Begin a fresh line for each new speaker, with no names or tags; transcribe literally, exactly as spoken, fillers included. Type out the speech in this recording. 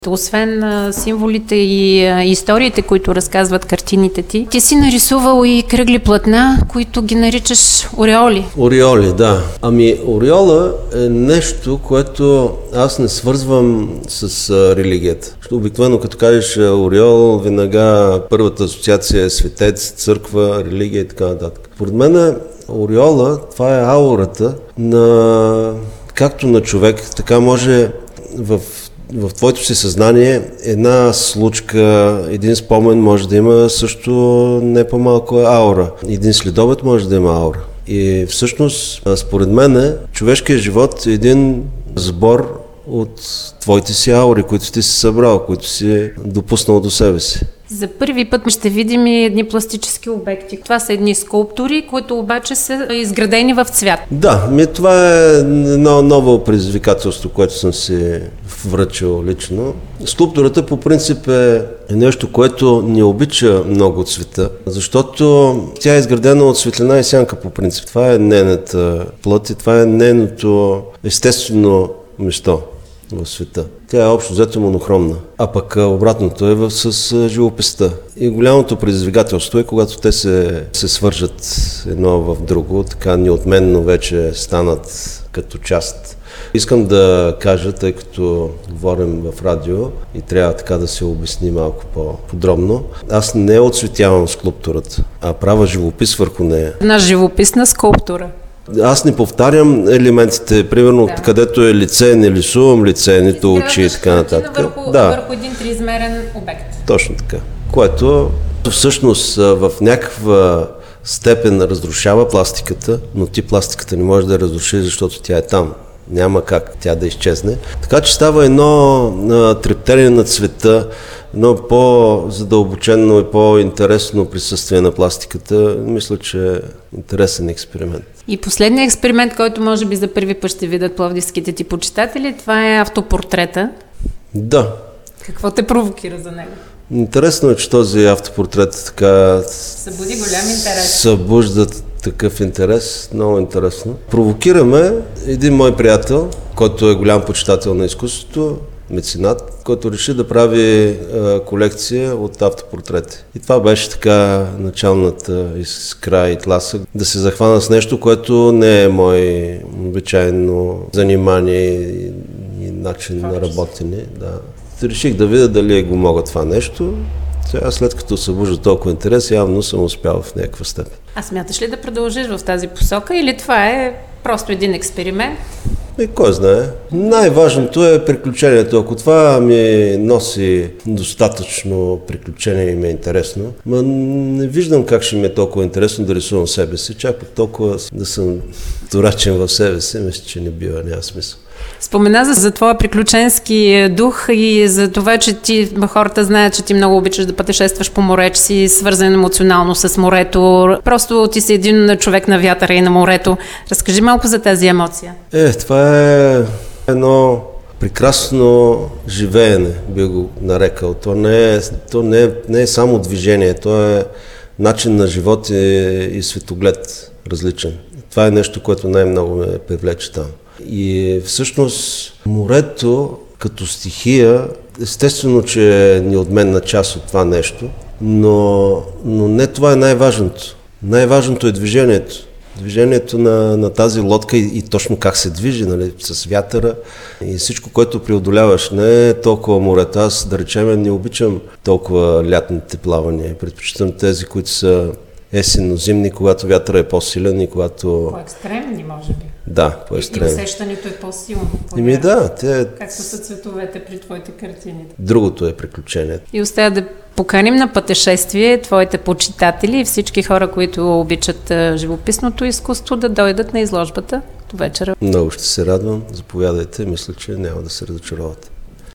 Освен а, символите и а, историите, които разказват картините ти, ти си нарисувал и кръгли платна, които ги наричаш ореоли.
Ореоли, да. Ами ореола е нещо, което аз не свързвам с а, религията. Обикновено като кажеш ореол, веднага първата асоциация е светец, църква, религия и така нататък. Поред мен ореола, това е аурата на както на човек, така може в в твоето си съзнание една случка, един спомен може да има също не по-малко аура. Един следобед може да има аура. И всъщност, според мен, човешкият живот е един сбор от твоите си аури, които ти си събрал, които си допуснал до себе си.
За първи път ще видим и едни пластически обекти. Това са едни скулптури, които обаче са изградени в цвят.
Да, ми това е едно ново предизвикателство, което съм си връчил лично. Скулптурата по принцип е нещо, което не обича много цвета, защото тя е изградена от светлина и сянка по принцип. Това е нейната плът и това е нейното естествено место в света. Тя е общо взето монохромна, а пък обратното е с живописта. И голямото предизвикателство е, когато те се, се свържат едно в друго, така неотменно вече станат като част. Искам да кажа, тъй като говорим в радио и трябва така да се обясни малко по-подробно, аз не отцветявам скулптурата, а правя живопис върху нея.
На живописна скулптура.
Аз не повтарям елементите, примерно да. Където е лице, не рисувам лице, нито очи и така нататък.
Върху,
да.
върху един триизмерен обект.
Точно така. Което всъщност в някаква степен разрушава пластиката, но ти пластиката не може да я разруши, защото тя е там. Няма как тя да изчезне. Така че става едно трептение на цвета, едно по-задълбочено и по-интересно присъствие на пластиката. Мисля, че е интересен експеримент.
И последният експеримент, който може би за първи път ще видят пловдивските ти почитатели, това е автопортрета.
Да.
Какво те провокира за него?
Интересно е, че този автопортрет така
събуди голям интерес.
Събужда такъв интерес, много интересно. Провокираме един мой приятел, който е голям почитател на изкуството, меценат, който реши да прави а, колекция от автопортрети. И това беше така началната искра и тласък, да се захвана с нещо, което не е мое обичайно занимание и, и начин на работене. Да. Реших да видя дали го мога това нещо. Сега, след като събужда толкова интерес, явно съм успял в някаква степен.
А смяташ ли да продължиш в тази посока или това е просто един експеримент?
И кой знае. Най-важното е приключението. Ако това ми носи достатъчно приключение и ми е интересно, ма не виждам как ще ми е толкова интересно да рисувам себе си. Чак пък толкова да съм дурачен в себе си, мисля, че не бива, няма смисъл.
Спомена за, за твоя приключенски дух и за това, че ти, хората знаят, че ти много обичаш да пътешестваш по море, че си свързан емоционално с морето. Просто ти си един човек на вятъра и на морето. Разкажи малко за тази емоция.
Е, това е едно прекрасно живеене, би го нарекал. То не е, то не е, не е само движение, то е начин на живот и, и светоглед различен. Това е нещо, което най-много ме привлече там. И всъщност морето като стихия, естествено, че е неотменна част от това нещо, но, но не това е най-важното. Най-важното е движението. Движението на, на тази лодка и, и точно как се движи, нали, с вятъра и всичко, което преодоляваш. Не е толкова морето. Аз, да речем, не обичам толкова лятните плавания. Предпочитам тези, които са есенно-зимни, когато вятъра е по-силен и когато...
По-екстремни, може би.
Да, по-екстремни.
И усещането е по-силно.
Ими да, те...
Както са цветовете при твоите картини.
Другото е приключението.
И остава да поканим на пътешествие твоите почитатели и всички хора, които обичат живописното изкуство, да дойдат на изложбата до вечера.
Много ще се радвам. Заповядайте. Мисля, че няма да се разочаровате.